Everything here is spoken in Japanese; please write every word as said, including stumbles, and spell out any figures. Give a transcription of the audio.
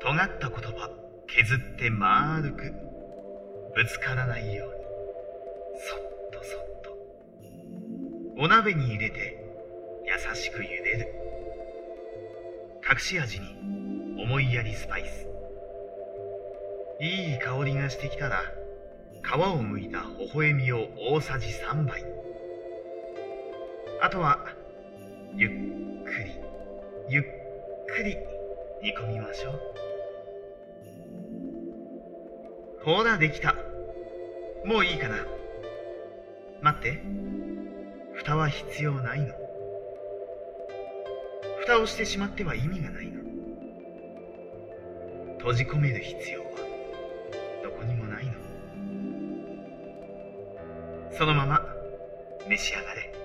尖った言葉削って丸く、ぶつからないようにそっとそっとお鍋に入れて優しく茹でる。隠し味に思いやりスパイス。いい香りがしてきたら、皮を剥いた微笑みを大さじさんばい。あとはゆっくりゆっくり煮込みましょう。ほらできた。もういいかな。待って、蓋は必要ないの。蓋をしてしまっては意味がないの。閉じ込める必要はどこにもないの。そのまま召し上がれ。